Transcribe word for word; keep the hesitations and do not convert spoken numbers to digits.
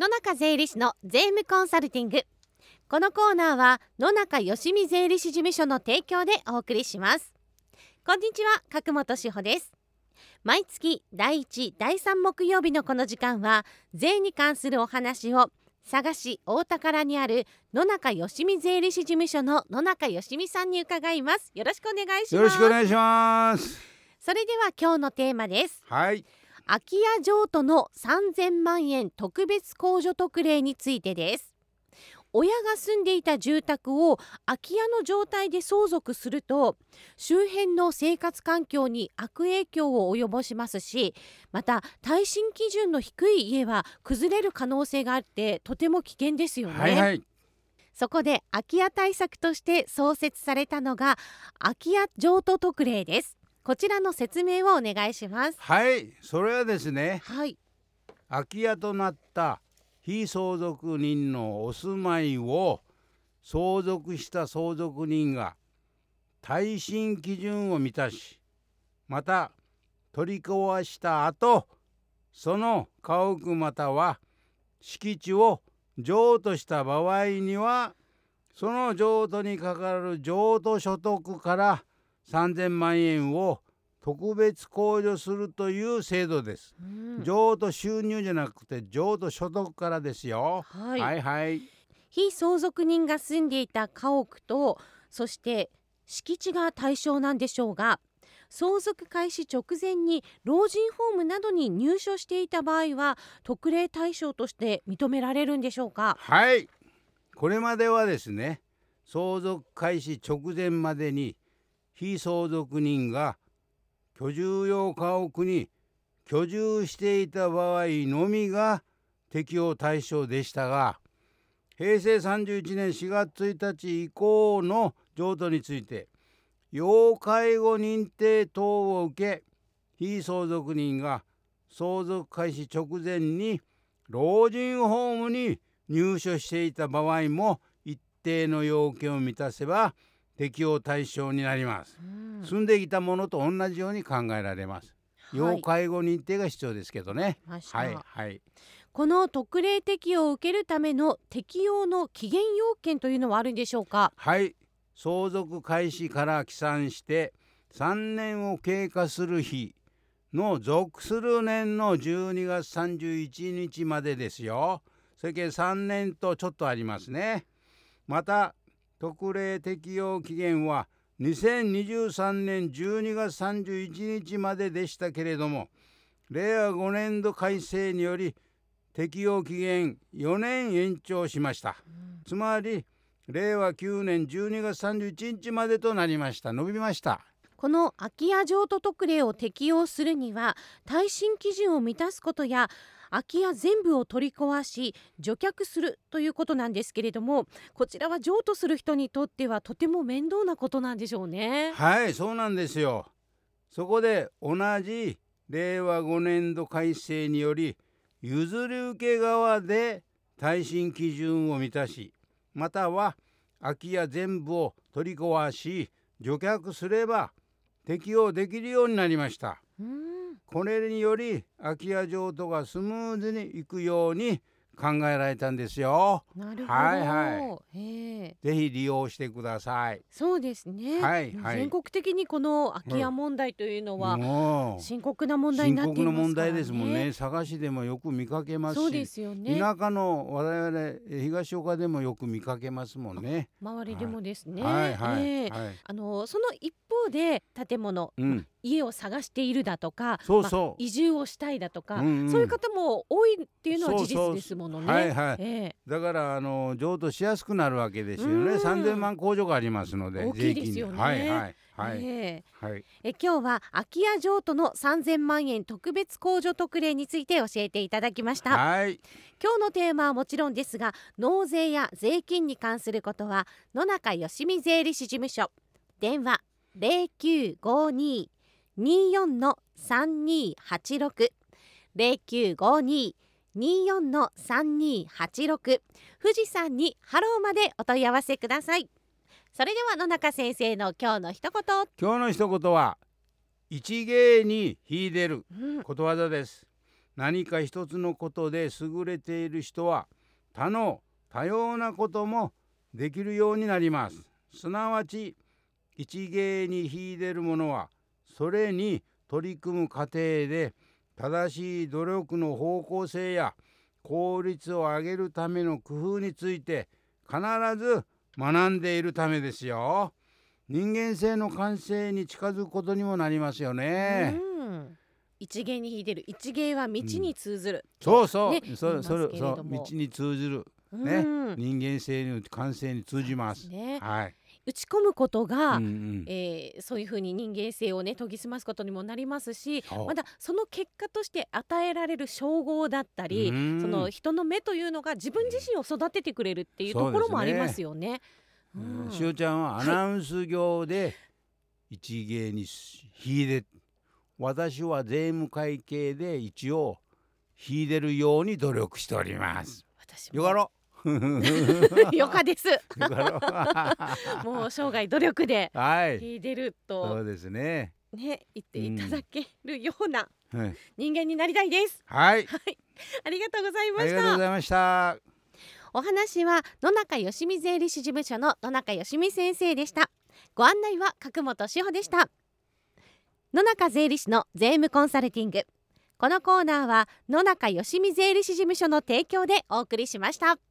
野中税理士の税務コンサルティング。このコーナーは野中よしみ税理士事務所の提供でお送りします。こんにちは、角本志保です。毎月だいいち、だいさん木曜日のこの時間は税に関するお話を佐賀市大田原にある野中よしみ税理士事務所の野中よしみさんに伺います。よろしくお願いします。 よろしくお願いします。 それでは今日のテーマです。 はい。 空き家譲渡のさんぜんまんえん特別控除特例についてです。親が住んでいた住宅を空き家の状態で相続すると周辺の生活環境に悪影響を及ぼしますし、また耐震基準の低い家は崩れる可能性があってとても危険ですよね。 はいはい。 そこで空き家対策として創設されたのが空き家譲渡特例です。こちらの説明をお願いします。 はい、それはですね、 はい、 空き家となった被相続人のお住まいを相続した相続人が耐震基準を満たし、また取り壊した後、その家屋または敷地を譲渡した場合には、その譲渡にかかる譲渡所得からさんぜんまんえんを特別控除するという制度です、うん、譲渡収入じゃなくて譲渡所得からですよ、はい、はいはい被相続人が住んでいた家屋とそして敷地が対象なんでしょうが、相続開始直前に老人ホームなどに入所していた場合は特例対象として認められるんでしょうか。 はい、これまではですね、相続開始直前までに被相続人が居住用家屋に居住していた場合のみが適用対象でしたが、へいせいさんじゅういちねんしがつついたち以降の譲渡について要介護認定等を受け、被相続人が相続開始直前に老人ホームに入所していた場合も一定の要件を満たせば適用対象になります、うん、住んでいたものと同じように考えられます、はい、要介護認定が必要ですけどね。はいはい。 この特例適用を受けるための適用の期限要件というのはあるんでしょうか。 はい、相続開始から起算してさんねんを経過する日の属する年のじゅうにがつさんじゅういちにちまでですよ。それからさんねんとちょっとありますね。また特例適用期限はにせんにじゅうさんねんじゅうにがつさんじゅういちにちまででしたけれども、れいわごねんど改正により適用期限よねん延長しました、うん、つまりれいわきゅうねんじゅうにがつさんじゅういちにちまでとなりました。伸びました。 この空き家譲渡特例を適用するには耐震基準を満たすことや空き家全部を取り壊し除却するということなんですけれども、こちらは譲渡する人にとってはとても面倒なことなんでしょうね。 はい、そうなんですよ。そこで同じれいわごねんど改正により譲り受け側で耐震基準を満たし、または空き家全部を取り壊し除却すれば適用できるようになりました。うん、これにより空き家譲渡がスムーズにいくように考えられたんですよ。 なるほど、 はいはい、へぜひ利用してください。 そうですね、はいはい、全国的にこの空き家問題というのは深刻な問題になっていますからね。 深刻な問題ですもんね。佐賀市でもよく見かけますし、 そうですよね、 田舎の我々東岡でもよく見かけますもんね。 周りでもですね、 はいはいえーはい、あのその一方で建物、うん、家を探しているだとか、 そうそう、 まあ、移住をしたいだとか、うんうん、そういう方も多いっていうのは事実ですものね。 はいはい、えー、だからあの譲渡しやすくなるわけですよね。さんぜんまん控除がありますので大きいですよね。 はいはいはい、 えーはい、え今日は空き家譲渡のさんぜんまんえん特別控除特例について教えていただきました。 はい、 今日のテーマはもちろんですが、納税や税金に関することは野中よしみ税理士事務所、電話 ゼロきゅうごにーにーよんのさんにーはちろく ゼロきゅうごにーにーよんのさんにーはちろく、富士山にハローまでお問い合わせください。それでは野中先生の今日の一言。 今日の一言は一芸に秀でることわざです、 何か一つのことで優れている人は他の多様なこともできるようになります。すなわち一芸に秀でる者はそれに取り組む過程で正しい努力の方向性や効率を上げるための工夫について必ず学んでいるためですよ。人間性の完成に近づくことにもなりますよね。 うん、一芸に秀でる、一芸は道に通ずる、 うん、そうそう、 ね、 そそれそう道に通ずる、ね、うん、人間性の完成に通じます、ね、はい、 打ち込むことが、うんうん、えー、そういうふうに人間性をね研ぎ澄ますことにもなりますし、またその結果として与えられる称号だったり、その人の目というのが自分自身を育ててくれるっていうところもありますよね。 うん、しおちゃんはアナウンス業で一芸に秀で、はい、私は税務会計で一応秀でるように努力しております。私もよかろよかですもう生涯努力で秀でると、 はい、そうですね、 ね、言っていただけるような人間になりたいです。 はい、 はい、ありがとうございました。 ありがとうございました。 お話は野中よしみ税理士事務所の野中よしみ先生でした。ご案内は角本志保でした。野中税理士の税務コンサルティング、このコーナーは野中よしみ税理士事務所の提供でお送りしました。